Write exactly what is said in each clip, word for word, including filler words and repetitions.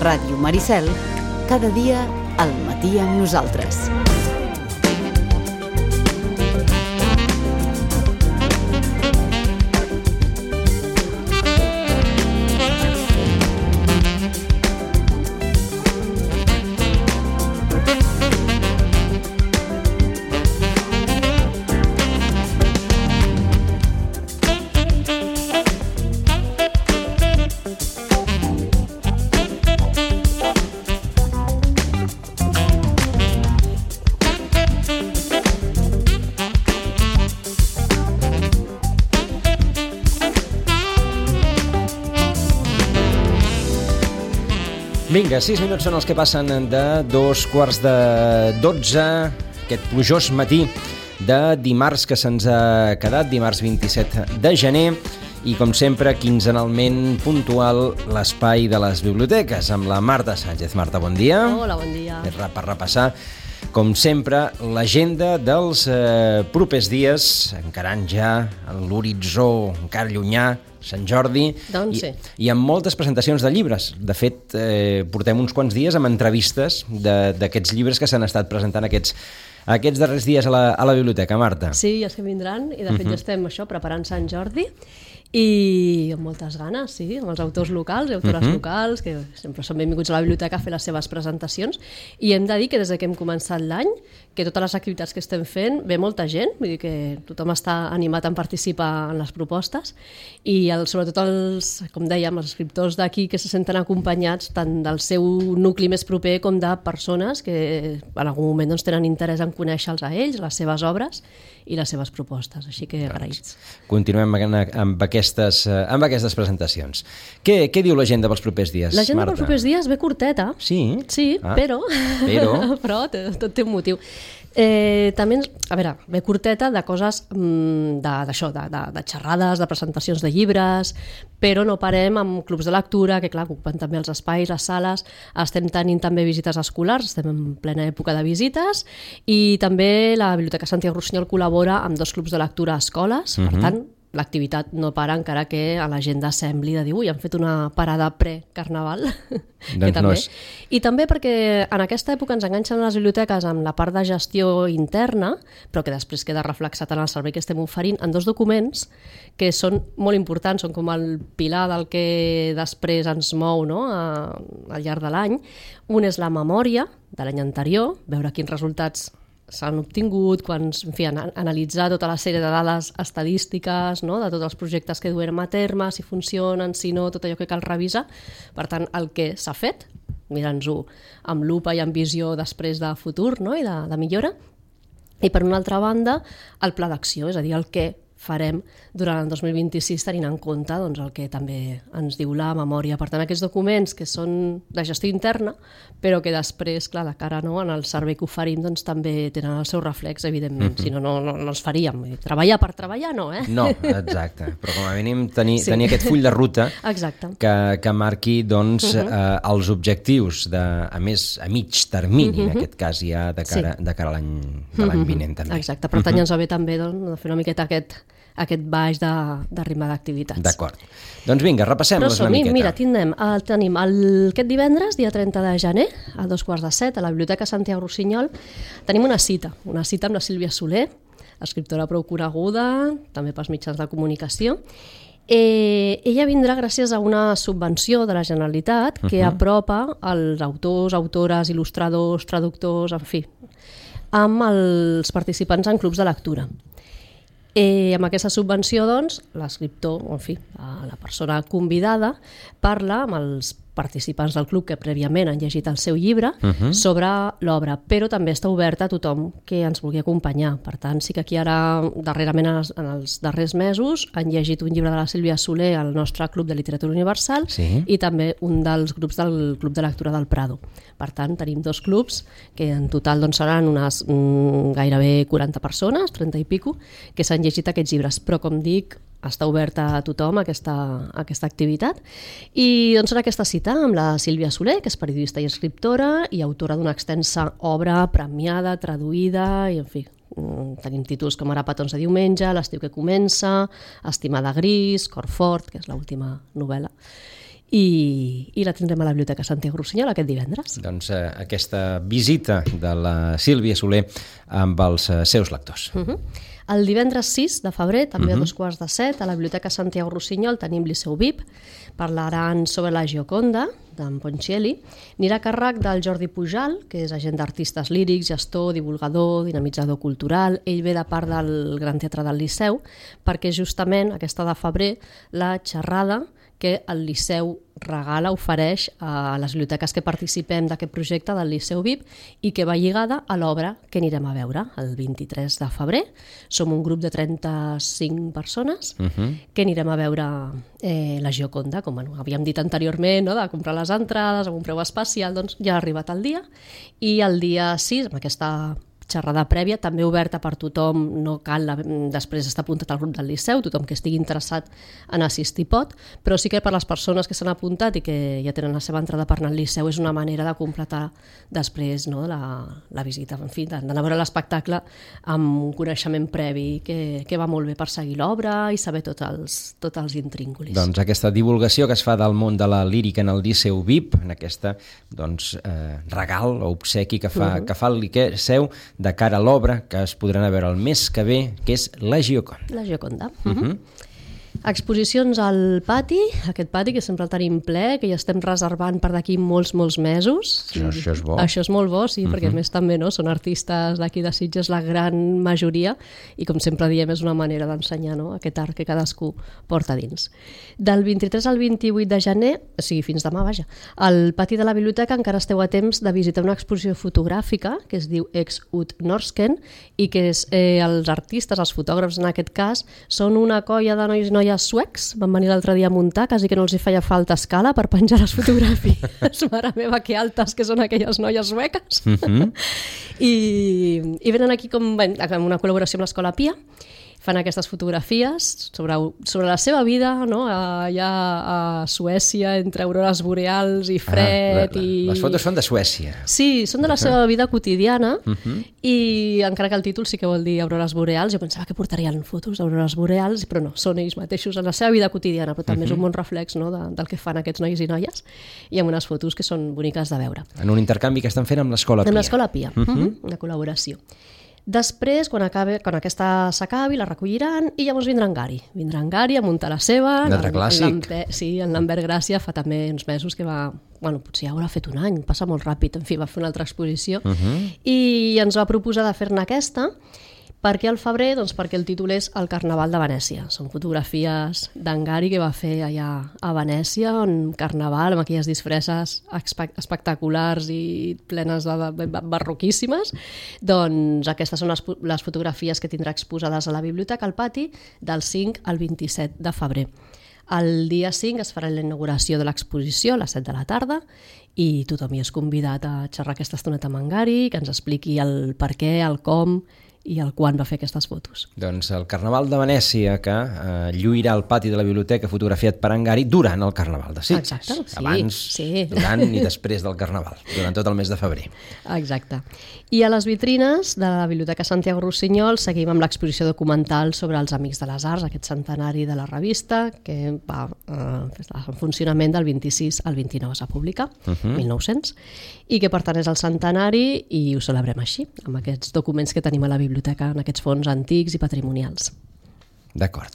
Ràdio Maricel, cada dia al matí amb nosaltres. Vinga, sis minuts són els que passen de dos quarts de dotze, aquest plujós matí de dimarts que se'ns ha quedat, dimarts vint-i-set de gener, i com sempre, quinzenalment puntual, l'espai de les biblioteques, amb la Marta Sánchez. Marta, bon dia. Hola, bon dia. Per repassar, com sempre, l'agenda dels eh, propers dies, encarant ja l'horitzó encara llunyà, Sant Jordi, doncs sí. i, i amb moltes presentacions de llibres. De fet, eh, portem uns quants dies amb entrevistes d'aquests llibres que s'han estat presentant aquests, aquests darrers dies a la, a la biblioteca, Marta. Sí, ja que vindran, i de fet uh-huh. ja estem això preparant Sant Jordi, i amb moltes ganes, sí, amb els autors locals i autores uh-huh. locals, que sempre són benvinguts a la biblioteca a fer les seves presentacions, i hem de dir que des que hem començat l'any, que totes les activitats que estem fent, ve molta gent, vull dir que tothom està animat a participar en les propostes, i el, sobretot els, com dèiem, els escriptors d'aquí que se senten acompanyats tant del seu nucli més proper com de persones que en algun moment doncs, tenen interès en conèixer-los a ells, les seves obres i les seves propostes, així que agraïts. Continuem amb aquestes, amb aquestes presentacions. Què, què diu l'agenda pels propers dies, Marta? L'agenda pels propers dies ve curteta. Sí? Sí, ah, però... Però, però tot té un motiu. Eh, també, a veure, ve curteta de coses mm, d'això, de, de, de xerrades, de presentacions de llibres, però no parem amb clubs de lectura, que clar, ocupen també els espais, les sales, estem tenint també visites escolars, estem en plena època de visites, i també la Biblioteca Santiago Rusiñol col·labora amb dos clubs de lectura a escoles, uh-huh. per tant, l'activitat no para encara que a l'agenda sembli de dir ui, han fet una parada pre-carnaval. Doncs que també. No és... I també perquè en aquesta època ens enganxen les biblioteques amb la part de gestió interna, però que després queda reflexat en el servei que estem oferint, en dos documents que són molt importants, són com el pilar del que després ens mou, no?, a, al llarg de l'any. Un és la memòria de l'any anterior, veure quins resultats s'han obtingut, quan, en fi, analitzar tota la sèrie de dades estadístiques, no?, de tots els projectes que duem a terme, si funcionen, si no, tot allò que cal revisar. Per tant, el que s'ha fet, mirant-ho amb lupa i amb visió després de futur, no?, i de, de millora. I per una altra banda, el pla d'acció, és a dir, el que farem durant el dos mil vint-i-sis tenint en compte doncs, el que també ens diu la memòria. Per tant, aquests documents que són de gestió interna, però que després, clar, de cara no, en el servei que oferim, doncs, també tenen el seu reflex, evidentment. Mm-hmm. Si no, no, no, no els faríem. Treballar per treballar, no, eh? No, exacte. Però com a mínim tenir, sí. tenir aquest full de ruta que, que marqui doncs, mm-hmm. eh, els objectius, de, a més, a mig termini, mm-hmm. en aquest cas ja de cara, sí. de cara a l'any de l'any vinent, també. Exacte. Per tant, mm-hmm. ja ens va bé també doncs, fer una miqueta aquest aquest baix de, de ritme d'activitats. D'acord. Doncs vinga, repassem-les una miqueta. Mira, tindrem, el, tenim el, aquest divendres, dia trenta de gener, a dos quarts de set, a la Biblioteca Santiago Rusiñol, tenim una cita, una cita amb la Sílvia Soler, escriptora prou coneguda, també pels mitjans de comunicació. Eh, ella vindrà gràcies a una subvenció de la Generalitat que uh-huh. apropa els autors, autores, il·lustradors, traductors, en fi, amb els participants en clubs de lectura. Eh, amb aquesta subvenció, doncs, l'escriptor, en fi, la persona convidada, parla amb els participants del club que prèviament han llegit el seu llibre uh-huh. sobre l'obra, però també està oberta a tothom que ens vulgui acompanyar. Per tant, sí que aquí ara, darrerament, en els, en els darrers mesos, han llegit un llibre de la Sílvia Soler al nostre Club de Literatura Universal sí. i també un dels grups del Club de Lectura del Prado. Per tant, tenim dos clubs que en total doncs, seran unes mm, gairebé quaranta persones, trenta i pico, que s'han llegit aquests llibres. Però, com dic, està oberta a tothom aquesta, aquesta activitat. I doncs serà aquesta cita amb la Sílvia Soler, que és periodista i escriptora i autora d'una extensa obra premiada, traduïda i, en fi, tenim títols com ara Petons de diumenge, L'estiu que comença, Estimada gris, Cor fort, que és l'última novel·la. i, i la tindrem a la Biblioteca Santiago Rossinyol aquest divendres. Doncs eh, aquesta visita de la Sílvia Soler amb els eh, seus lectors. Uh -huh. El divendres sis de febrer, també uh -huh. a dos quarts de set, a la Biblioteca Santiago Rossinyol tenim Liceu V I P, parlaran sobre la Gioconda, d'en Ponchielli, anirà a càrrec del Jordi Pujal, que és agent d'artistes lírics, gestor, divulgador, dinamitzador cultural. Ell ve de part del Gran Teatre del Liceu, perquè justament aquesta de febrer la xerrada que el Liceu regala, ofereix a les biblioteques que participem d'aquest projecte del Liceu V I P i que va lligada a l'obra que anirem a veure el vint-i-tres de febrer. Som un grup de trenta-cinc persones uh -huh. que anirem a veure eh, la Gioconda, com bueno, havíem dit anteriorment, no? De comprar les entrades amb un preu especial, doncs ja ha arribat el dia. I el dia sis, amb aquesta xerrada prèvia, també oberta per tothom, no cal la, després estar apuntat al grup del Liceu, tothom que estigui interessat en assistir pot, però sí que per les persones que s'han apuntat i que ja tenen la seva entrada per anar al Liceu és una manera de completar després, no, la, la visita, en fi, d'anar a veure l'espectacle amb un coneixement previ que, que va molt bé per seguir l'obra i saber tots els, tots els intríngulis. Doncs aquesta divulgació que es fa del món de la lírica en el Liceu V I P, en aquesta doncs, eh, regal o obsequi que fa, uh-huh. que fa el Liceu de cara a l'obra que es podran veure el mes que ve, que és la Gioconda. La Gioconda. Uh -huh. Exposicions al pati, aquest pati que sempre el tenim ple, que ja estem reservant per d'aquí molts, molts mesos. Això, això és bo. Això és molt bo, sí, uh -huh. perquè a més també no, són artistes d'aquí de Sitges la gran majoria i com sempre diem és una manera d'ensenyar, no, aquest art que cadascú porta dins. Del vint-i-tres al vint-i-vuit de gener, o sigui fins demà, vaja, al pati de la biblioteca encara esteu a temps de visitar una exposició fotogràfica que es diu Ex ut Norsken i que és, eh, els artistes, els fotògrafs en aquest cas, són una colla de nois i noies suecs, van venir l'altre dia a muntar, quasi que no els hi feia falta escala per penjar les fotografies. Mare meva, que altes que són aquelles noies sueques. Uh -huh. I, I venen aquí com ben, amb una col·laboració amb l'Escola Pia, fan aquestes fotografies sobre, sobre la seva vida, no? Allà a Suècia, entre aurores boreals i fred. Ah, la, la, i... Les fotos són de Suècia. Sí, són de la seva vida quotidiana uh -huh. i encara que el títol sí que vol dir aurores boreals, jo pensava que portarien fotos d'aurores boreals, però no, són ells mateixos en la seva vida quotidiana, però també uh -huh. és un bon reflex, no? de, del que fan aquests nois i noies, i amb unes fotos que són boniques de veure. En un intercanvi que estan fent amb l'Escola Pia. Amb l'Escola Pia, uh -huh. una col·laboració. Després, quan, acabe, quan aquesta s'acabi, la recolliran i llavors vindrà en Gari. Vindrà en Gari a muntar la seva. Un altre clàssic. Sí, en Lambert Gràcia fa també uns mesos que va... Bueno, potser ja haurà fet un any, passa molt ràpid. En fi, va fer una altra exposició. Uh -huh. I ens va proposar de fer-ne aquesta. Per què al febrer? Doncs perquè el títol és El Carnaval de Venècia. Són fotografies d'en Gari que va fer allà a Venècia, un carnaval amb aquelles disfresses espectaculars i plenes de, de, de barroquíssimes. Doncs aquestes són les, les fotografies que tindrà exposades a la biblioteca al pati del cinc al vint-i-set de febrer. El dia cinc es farà la inauguració de l'exposició a les set de la tarda i tothom hi és convidat a xerrar aquesta estoneta amb en Gari, que ens expliqui el per què, el com i el quan va fer aquestes fotos. Doncs el Carnaval de Venècia, que eh, lluirà al pati de la biblioteca fotografiat per en Gari durant el Carnaval de Sitges. Exacte, sí. Abans, sí. durant i després del Carnaval, durant tot el mes de febrer. Exacte. I a les vitrines de la Biblioteca Santiago Rossinyol seguim amb l'exposició documental sobre els Amics de les Arts, aquest centenari de la revista, que va eh, en funcionament del vint-i-sis al vint-i-nou, es va publicar, uh -huh. mil nou-cents, i que per tant és el centenari i ho celebrem així, amb aquests documents que tenim a la biblioteca biblioteca en aquests fons antics i patrimonials. D'acord.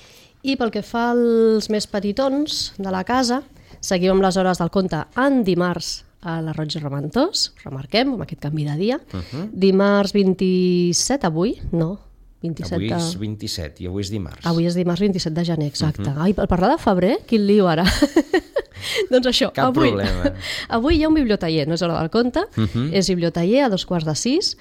I pel que fa als més petitons de la casa, seguim amb les hores del conte en dimarts a la Roig i Reventós, remarquem, amb aquest canvi de dia. Uh -huh. Dimarts vint-i-set, avui? No, vint-i-set avui és de... vint-i-set i avui és dimarts. Avui és dimarts vint-i-set de gener, exacte. Uh -huh. Ai, per parlar de febrer, quin lío ara. Doncs això, Cap avui, problema. avui hi ha un bibliotaller, no és hora del conte, uh -huh. és bibliotaller a dos quarts de sis.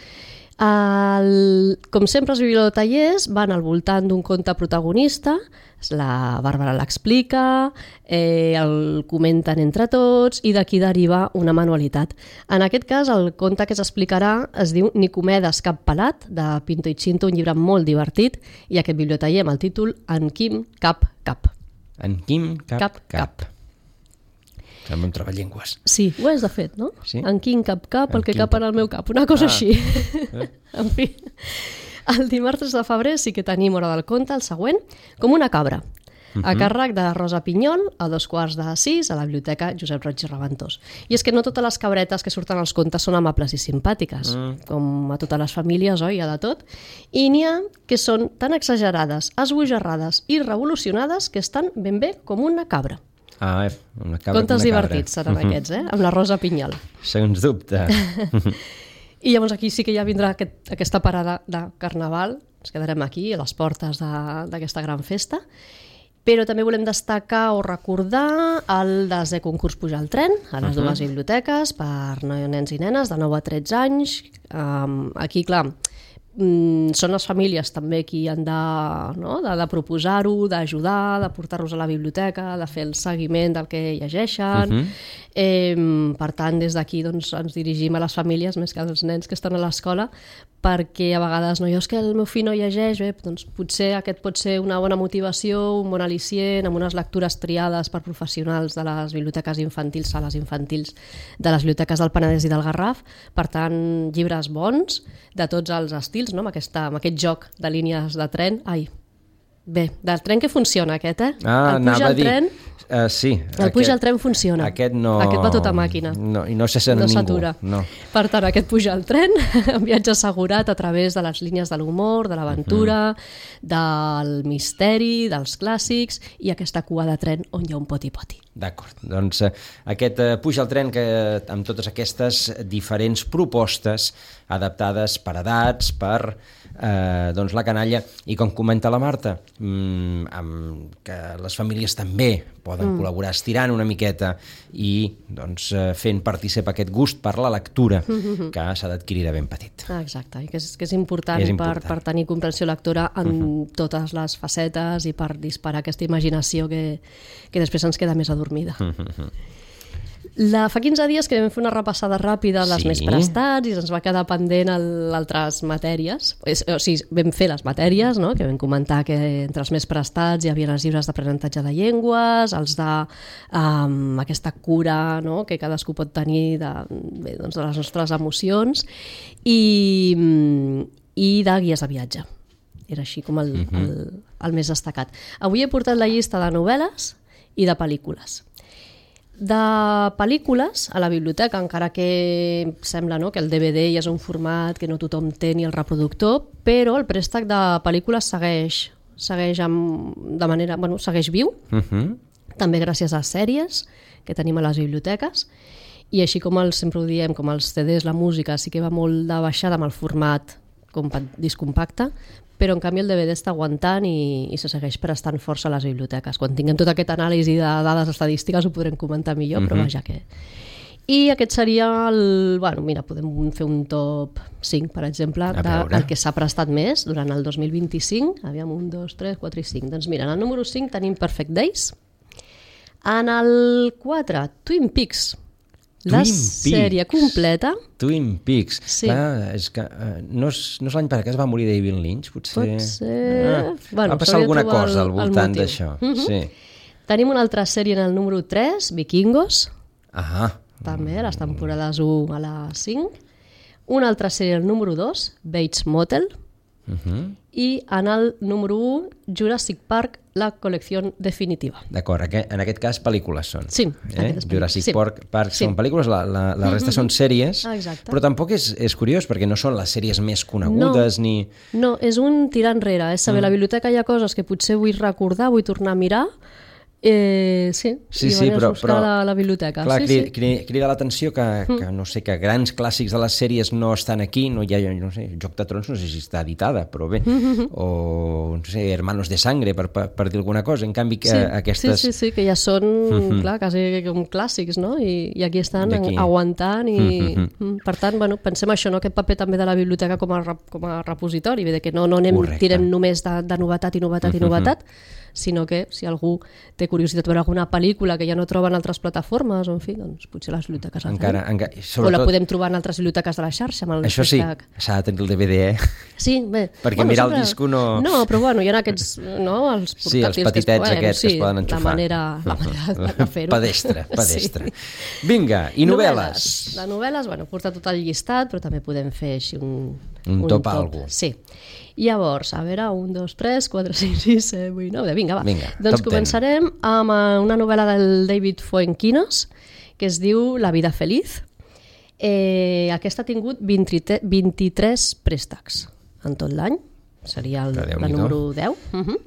El, com sempre, els bibliotallers van al voltant d'un conte protagonista, la Bàrbara l'explica, eh, el comenten entre tots i d'aquí deriva una manualitat. En aquest cas, el conte que s'explicarà es diu Nicomedes cap pelat, de Pinto i Cinto, un llibre molt divertit, i aquest bibliotaller amb el títol En Quim cap cap. En Quim cap cap. cap. cap. Sembla un treballengues. Sí, ho és de fet, no? Sí? En quin cap cap, el En que quin cap en el meu cap, una cosa Ah. així. Eh? En fi, el dimarts tres de febrer sí que tenim hora del conte, el següent, com una cabra. uh-huh. a càrrec de Rosa Pinyol, a dos quarts de sis, a la Biblioteca Josep Roig i Reventós. I és que no totes les cabretes que surten als contes són amables i simpàtiques, mm. com a totes les famílies, oi, hi ha de tot. I n'hi ha que són tan exagerades, esbojarrades i revolucionades que estan ben bé com una cabra. Ah, eh, una cabra Contes com una divertits cabra. seran aquests, eh? Amb la Rosa Pinyol. Sens dubte. I llavors aquí sí que ja vindrà aquest, aquesta parada de carnaval, ens quedarem aquí, a les portes d'aquesta gran festa, però també volem destacar o recordar el desè concurs Pujar al tren a les uh-huh. dues biblioteques per nens i nenes de nou a tretze anys. Um, aquí, clar, Mm, són les famílies també qui han de, no? de, de proposar-ho, d'ajudar, de portar-los a la biblioteca, de fer el seguiment del que llegeixen. Uh-huh. eh, per tant, des d'aquí doncs, ens dirigim a les famílies més que als nens que estan a l'escola, perquè a vegades no, jo és que el meu fill no llegeix, bé, doncs potser aquest pot ser una bona motivació, un bon al·licient, amb unes lectures triades per professionals de les biblioteques infantils, sales infantils de les biblioteques del Penedès i del Garraf. Per tant, llibres bons, de tots els estils, no? amb, aquesta, amb aquest joc de línies de tren. Ai, bé, del tren que funciona aquest, eh? Ah, el Puja al tren... Uh, sí. El aquest, Puja al tren funciona. Aquest no... Aquest va tota màquina. No, I no se sent no ningú. S'atura. No. Per tant, aquest Puja al tren, en viatge assegurat a través de les línies de l'humor, de l'aventura, uh-huh. del misteri, dels clàssics i aquesta cua de tren on hi ha un poti-poti. D'acord. Doncs uh, aquest uh, Puja al tren que amb totes aquestes diferents propostes adaptades per edats, per eh, doncs la canalla, i com comenta la Marta, mmm, amb, que les famílies també poden mm. col·laborar estirant una miqueta i doncs, fent participar aquest gust per la lectura mm-hmm. que s'ha d'adquirir de ben petit. Exacte, i que és, que és important, és important. Per, per tenir comprensió lectora en mm-hmm. totes les facetes i per disparar aquesta imaginació que, que després ens queda més adormida. Mm-hmm. La, fa quinze dies que vam fer una repassada ràpida a les sí. més prestats i ens va quedar pendent altres matèries. O sigui, vam fer les matèries, no? Que vam comentar que entre els més prestats hi havia els llibres d'aprenentatge de llengües, els de um, aquesta cura, no? Que cadascú pot tenir de, bé, doncs de les nostres emocions i, i de guies de viatge. Era així com el, uh-huh. el, el més destacat. Avui he portat la llista de novel·les i de pel·lícules. De pel·lícules a la biblioteca, encara que sembla, no?, que el D V D ja és un format que no tothom té ni el reproductor, però el préstec de pel·lícules segueix, segueix amb, de manera, bueno, segueix viu, uh-huh. també gràcies a sèries que tenim a les biblioteques, i així com els, sempre ho diem, com els C Ds, la música, sí que va molt de baixada amb el format disc compacte, però en canvi el D V D està aguantant i, i se segueix prestant força a les biblioteques. Quan tinguem tota aquesta anàlisi de dades estadístiques ho podrem comentar millor, mm-hmm. però vaja que... I aquest seria el... Bueno, mira, podem fer un top cinc, per exemple, del que s'ha prestat més durant el dos mil vint-i-cinc. Aviam, un, dos, tres, quatre i cinc. Doncs mira, en el número cinc tenim Perfect Days. En el quatre, Twin Peaks. La Twin sèrie Peaks. completa. Twin Peaks. Sí. Clar, és que uh, no és, no és l'any per què es va morir David Lynch, potser... Pot ser... Ah, bueno, va passar alguna cosa al voltant d'això. Mm-hmm. Sí. Tenim una altra sèrie en el número tres, Vikingos. Ah. També, a les temporades u a la cinc. Una altra sèrie el número dos, Bates Motel. Uh-huh. I en el número u, Jurassic Park, la col·lecció definitiva. D'acord, en aquest cas pel·lícules són. Sí. Eh? Jurassic sí. Park, Park sí. són pel·lícules, la, la, la resta són sèries, exacte. Però tampoc és, és curiós perquè no són les sèries més conegudes no. ni... No, és un tirar enrere, és saber, mm. a la biblioteca hi ha coses que potser vull recordar, vull tornar a mirar. Eh, sí, sí, i sí, però, però a la biblioteca. Clar, sí, crida, sí. crida, crida l'atenció que, que, no sé, que grans clàssics de les sèries no estan aquí, no hi ha, no sé, Joc de Trons no sé si està editada, però bé, mm-hmm. o no sé, Hermanos de Sangre, per, per, per dir alguna cosa, en canvi que sí, aquestes... Sí, sí, sí, que ja són, mm-hmm. clar, quasi com clàssics, no? I, i aquí estan aquí. aguantant i, mm-hmm. per tant, bueno, pensem això, no? Aquest paper també de la biblioteca com a, com a repositori, de que no, no anem, Correcte. tirem només de, de novetat i novetat mm-hmm. i novetat, sinó que si algú té curiositat de veure alguna pel·lícula que ja no troba en altres plataformes, o en fi, doncs potser les biblioteques la encara, encara, sobretot... o la podem trobar en altres biblioteques de la xarxa. Amb el Això sí, hashtag. s'ha de tenir el D V D, eh? Sí, bé. Perquè bueno, mirar sempre... el disco no... No, però bueno, hi ha aquests, no, els portàtils sí, els petitets que es, aquests sí, que es poden enxufar. La manera, la manera de fer-ho. Pedestre, pedestre. Sí. Vinga, i novel·les? De novel·les, bueno, porta tot el llistat, però també podem fer així un... Un, un top, top. Algú. Sí. Llavors, a veure, un, dos, tres, quatre, cinc, sis, set, vuit, nou, vinga, va. Vinga, doncs top començarem amb una novel·la del David Fuenquinos que es diu La vida feliz. Eh, aquesta ha tingut vint-i-tres préstecs en tot l'any, seria el, la número deu. Uh -huh.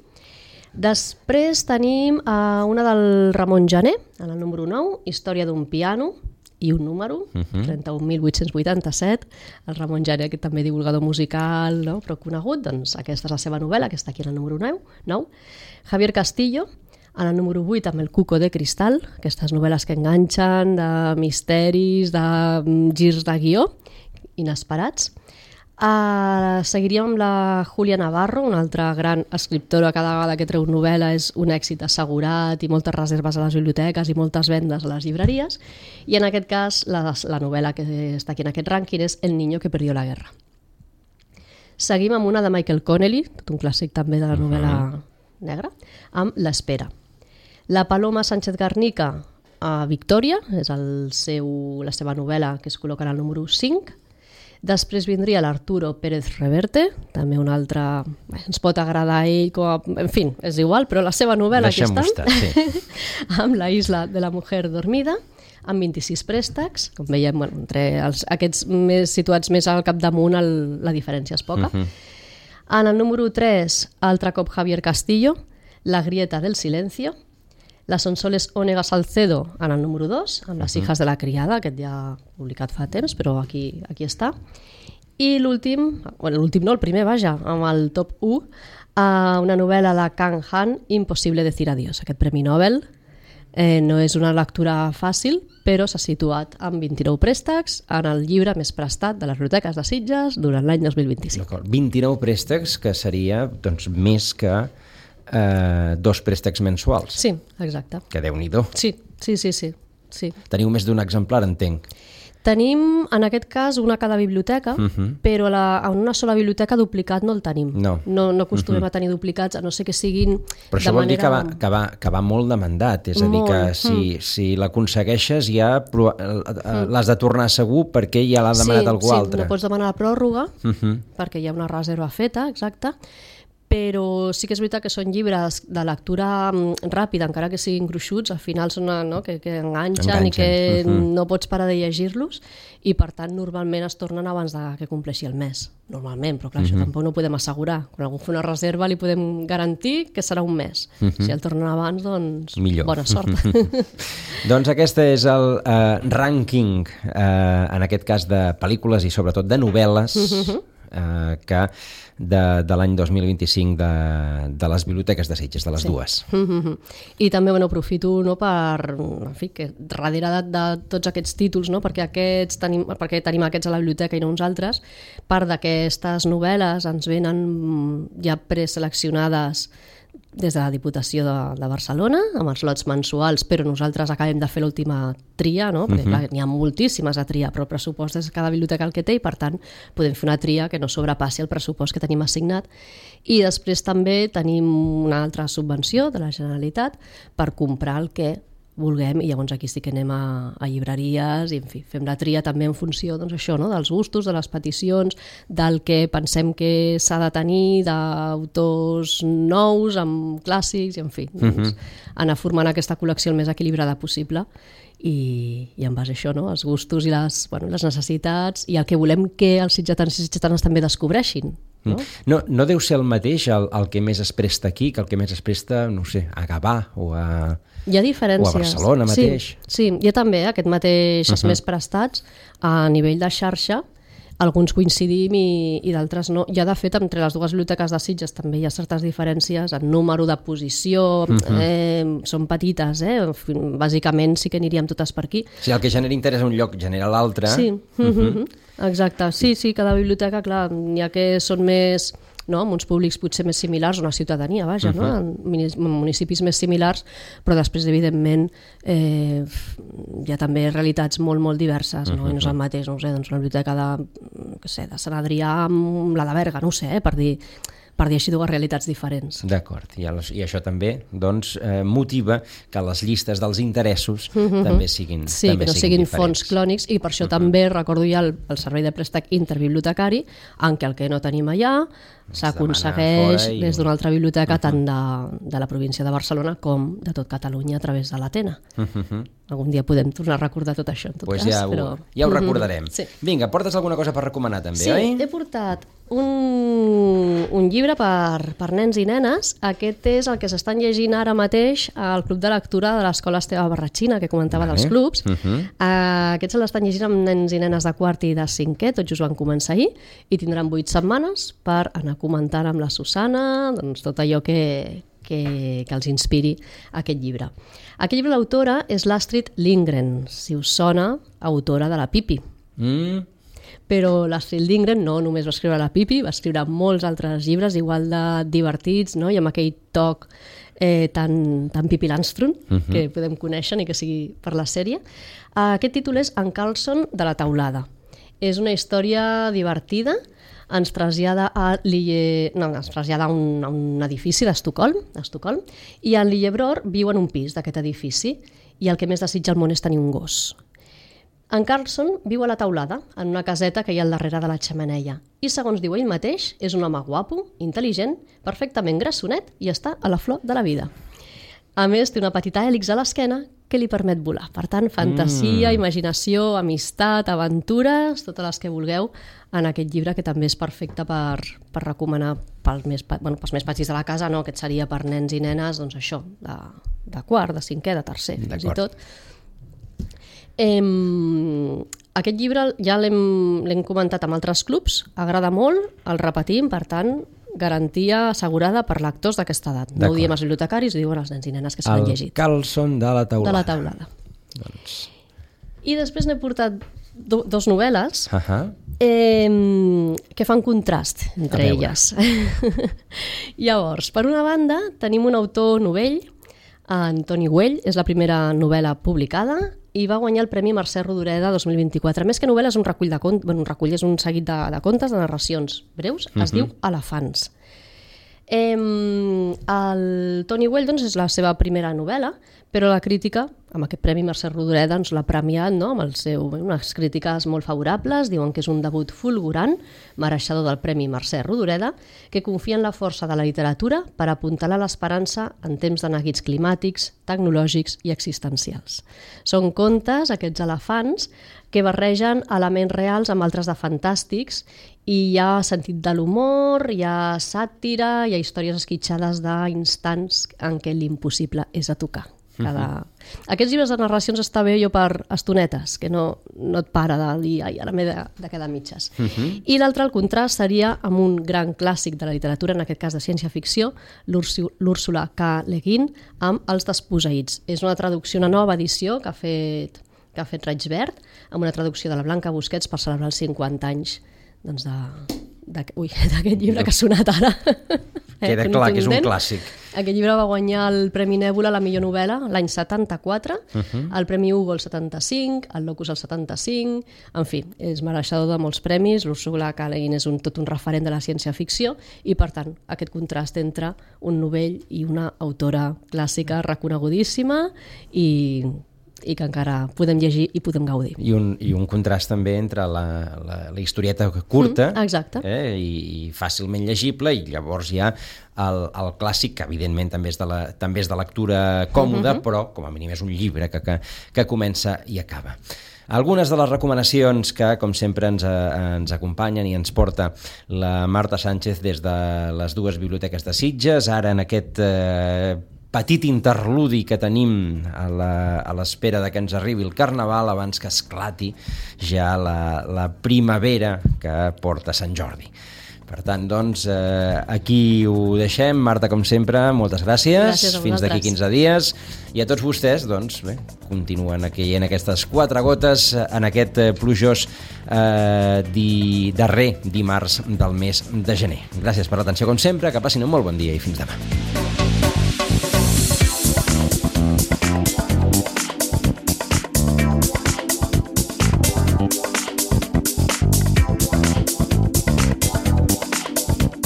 Després tenim uh, una del Ramon Jané, en el número nou, Història d'un piano, i un número, uh -huh. trenta-un mil vuit-cents vuitanta-set. El Ramon Jané, que també divulgador musical, no? Però conegut, doncs aquesta és la seva novel·la, que està aquí en el número nou. Javier Castillo, en el número vuit, amb El cuco de cristal, aquestes novel·les que enganxen, de misteris, de girs de guió, inesperats. Uh, seguiríem amb la Júlia Navarro, una altra gran escriptora. Cada vegada que treu novel·la és un èxit assegurat i moltes reserves a les biblioteques i moltes vendes a les llibreries, i en aquest cas la, la novel·la que està aquí en aquest rànquing és El niño que perdió la guerra. Seguim amb una de Michael Connelly, tot un clàssic també de la novel·la uh-huh. negra, amb L'espera. La Paloma Sánchez Garnica, a Victòria, és el seu, la seva novel·la que es col·loca en el número cinc. Després vindria l'Arturo Pérez Reverte, també un altre... Bé, ens pot agradar a ell, com a... en fi, és igual, però la seva novel·la aquí està, estar, sí. amb La isla de la mujer dormida, amb vint-i-sis préstecs. Com veiem, bueno, entre els, aquests més situats més al capdamunt, el, la diferència és poca. Uh-huh. En el número tres, altre cop Javier Castillo, La grieta del silencio. La Sonsoles Onega Salcedo en el número dos, amb Les hijas de la criada, aquest ja publicat fa temps, però aquí, aquí està. I l'últim, bueno, l'últim no, el primer, vaja, amb el top u, una novel·la de Kang Han, Impossible decir adiós. Aquest premi Nobel eh, no és una lectura fàcil, però s'ha situat amb vint-i-nou préstecs en el llibre més prestat de les biblioteques de Sitges durant l'any dos mil vint-i-cinc. D'acord, vint-i-nou préstecs, que seria doncs, més que Uh, dos préstecs mensuals. Sí, exacte. Que Déu-n'hi-do. Sí, sí, sí, sí, sí. Teniu més d'un exemplar, entenc. Tenim, en aquest cas, una a cada biblioteca, uh-huh. però la, en una sola biblioteca duplicat no el tenim. No. No, no acostumem uh-huh. a tenir duplicats, a no ser que siguin però això de vol manera... dir que va, que, va, que va molt demandat, és a dir, que si, mm. si l'aconsegueixes ja mm. l'has de tornar segur perquè ja l'ha demanat sí, algú sí, altre. Sí, no pots demanar la pròrroga, uh-huh. perquè hi ha una reserva feta, exacte, però sí que és veritat que són llibres de lectura ràpida, encara que siguin gruixuts, al final són no, que, que enganxen, enganxen i que uh-huh. no pots parar de llegir-los, i per tant normalment es tornen abans de que compleixi el mes. Normalment, però clar, uh-huh. això tampoc no ho podem assegurar. Quan algú fa una reserva li podem garantir que serà un mes. Uh-huh. Si el tornen abans, doncs millor. Bona sort. Doncs aquest és el uh, rànquing, uh, en aquest cas de pel·lícules i sobretot de novel·les, uh-huh. uh, que de, de l'any dos mil vint-i-cinc de, de les biblioteques de Sitges, de les sí. dues. Mm-hmm. I també bueno, aprofito no, per, en fi, que darrere de, de tots aquests títols, no, perquè, aquests tenim, perquè tenim aquests a la biblioteca i no uns altres, part d'aquestes novel·les ens venen ja preseleccionades des de la Diputació de, de Barcelona, amb els lots mensuals, però nosaltres acabem de fer l'última tria, no? Perquè clar, n'hi ha moltíssimes a triar, però el pressupost és cada biblioteca el que té i per tant podem fer una tria que no sobrepassi el pressupost que tenim assignat. I després també tenim una altra subvenció de la Generalitat per comprar el que vulguem, i llavors aquí sí que anem a, a llibreries i en fi, fem la tria també en funció doncs, això, no? dels gustos, de les peticions, del que pensem que s'ha de tenir, d'autors nous, amb clàssics, i en fi, doncs, uh-huh. anar formant aquesta col·lecció el més equilibrada possible i, i en base a això, no? els gustos i les, bueno, les necessitats i el que volem que els sitgetans i sitgetanes també descobreixin. No? No, no deu ser el mateix el, el que més es presta aquí que el que més es presta, no sé, a Gavà o a... Hi ha diferències. O a Barcelona mateix. Sí, sí, hi ha també aquest mateix uh-huh. més prestats a nivell de xarxa. Alguns coincidim i, i d'altres no. Ja, de fet, entre les dues biblioteques de Sitges també hi ha certes diferències en número de posició, uh-huh. eh, són petites, eh? Bàsicament sí que aniríem totes per aquí. Sí, el que genera interès a un lloc genera l'altre. Sí, uh-huh. exacte. Sí, sí, cada biblioteca, clar, n'hi ha que són més... no? amb uns públics potser més similars, una ciutadania, vaja, uh-huh. no? en municipis més similars, però després, evidentment, eh, hi ha també realitats molt, molt diverses, no? Uh-huh. I no és el mateix, no sé, doncs una biblioteca de, què sé, de Sant Adrià amb la de Berga, no ho sé, eh, per dir per dir així dues realitats diferents. D'acord, i, i això també doncs, eh, motiva que les llistes dels interessos mm-hmm. també siguin Sí, també que no siguin siguin fons clònics, i per això mm-hmm. també recordo ja el, el servei de préstec interbibliotecari, en què el que no tenim allà s'aconsegueix i... des d'una altra biblioteca uh-huh. tant de, de la província de Barcelona com de tot Catalunya a través de l'Atena. Uh-huh. Algun dia podem tornar a recordar tot això, en tot pues cas. Ja ho, però... ja ho recordarem. Sí. Vinga, portes alguna cosa per recomanar també, sí, oi? Sí, he portat un, un llibre per, per nens i nenes. Aquest és el que s'estan llegint ara mateix al Club de Lectura de l'Escola Esteve Barratxina, que comentava vale. dels clubs. Uh-huh. uh, Aquests se l'estan llegint amb nens i nenes de quart i de cinquè, tots just van començar ahir, i tindran vuit setmanes per anar comentant amb la Susana doncs, tot allò que, que, que els inspiri aquest llibre. Aquest llibre l'autora és l'Astrid Lindgren, si us sona, autora de la Pipi. Mm. Però l'Astrid Lindgren no només va escriure la Pipi, va escriure molts altres llibres igual de divertits, no? I amb aquell toc eh, tan, tan Pippi Landström uh-huh. que podem conèixer ni que sigui per la sèrie. Uh, aquest títol és En Carlson de la Teulada. És una història divertida, ens trasllada a l'Ille... no, ens trasllada a un, a un edifici d'Estocolm, d'Estocolm, i en Lillebror viu en un pis d'aquest edifici, i el que més desitja al món és tenir un gos. En Carlson viu a la Teulada, en una caseta que hi ha al darrere de la xemeneia, i segons diu ell mateix, és un home guapo, intel·ligent, perfectament grassonet i està a la flor de la vida. A més, té una petita hèlix a l'esquena que li permet volar. Per tant, fantasia, mm. imaginació, amistat, aventures, totes les que vulgueu en aquest llibre, que també és perfecte per, per recomanar pels més, bueno, pels més petits de la casa, no? Aquest seria per nens i nenes, doncs això, de, de quart, de cinquè, de tercer, fins i tot. Eh, aquest llibre ja l'hem comentat amb altres clubs, agrada molt, el repetim, per tant, garantia assegurada per lectors d'aquesta edat. No ho diem als bibliotecaris, ho diuen els nens i nenes que s'han llegit. El Carlson de la Teulada. De la Teulada. Doncs... I després n'he portat do, dos novel·les uh-huh. eh, que fan contrast entre elles. Llavors, per una banda, tenim un autor novell, Antoni Güell, és la primera novel·la publicada, i va guanyar el Premi Mercè Rodoreda dos mil vint-i-quatre. Més que novel·la, és un recull de contes, bueno, un recull és un seguit de, de contes, de narracions breus, es uh-huh. diu Elefants. Eh, el Toni Güell doncs, és la seva primera novel·la, però la crítica, amb aquest Premi Mercè Rodoreda, doncs, l'ha premiat, no? Amb el seu, unes crítiques molt favorables, diuen que és un debut fulgurant, mereixedor del Premi Mercè Rodoreda, que confia en la força de la literatura per apuntalar l'esperança en temps de neguits climàtics, tecnològics i existencials. Són contes, aquests elefants, que barregen elements reals amb altres de fantàstics, i hi ha sentit de l'humor, hi ha sàtira, hi ha històries esquitxades d'instants en què l'impossible és a tocar. Cada... Uh-huh. Aquests llibres de narracions està bé jo per estonetes, que no, no et para de dir ai, ara m'he de, de quedar mitges. Uh-huh. I l'altre, el contrast, seria amb un gran clàssic de la literatura, en aquest cas de ciència-ficció, l'Úrsula K. Le Guin, amb Els desposseïts. És una traducció, una nova edició que ha fet, que ha fet Raig Verd, amb una traducció de la Blanca Busquets per celebrar els cinquanta anys doncs de... Ui, d'aquest llibre que ha sonat ara. Queda clar que és un clàssic. Aquest llibre va guanyar el Premi Nèbula, la millor novel·la, l'any setanta-quatre, uh-huh. el Premi Hugo el setanta-cinc, el Locus el setanta-cinc, en fi, és mereixedor de molts premis. L'Úrsula K. Le Guin és un, tot un referent de la ciència-ficció, i per tant aquest contrast entre un novell i una autora clàssica reconegudíssima i... i que encara podem llegir i podem gaudir. I un, i un contrast també entre la, la, la historieta curta mm, eh, i, i fàcilment llegible, i llavors hi ha el, el clàssic, que evidentment també és de, la, també és de lectura còmoda, mm-hmm. però com a mínim és un llibre que, que, que comença i acaba. Algunes de les recomanacions que, com sempre, ens, ens acompanyen i ens porta la Marta Sánchez des de les dues biblioteques de Sitges, ara en aquest eh, petit interludi que tenim a l'espera de que ens arribi el Carnaval abans que esclati ja la, la primavera que porta Sant Jordi. Per tant, doncs, eh, aquí ho deixem. Marta, com sempre, moltes gràcies. Gràcies a Fins d'aquí quinze dies. I a tots vostès, doncs, bé, continuen aquí en aquestes quatre gotes en aquest plujós eh, di, darrer dimarts del mes de gener. Gràcies per l'atenció, com sempre, que passin un molt bon dia i fins demà.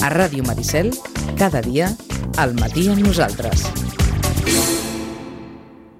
A Ràdio Maricel, cada dia, al matí amb nosaltres.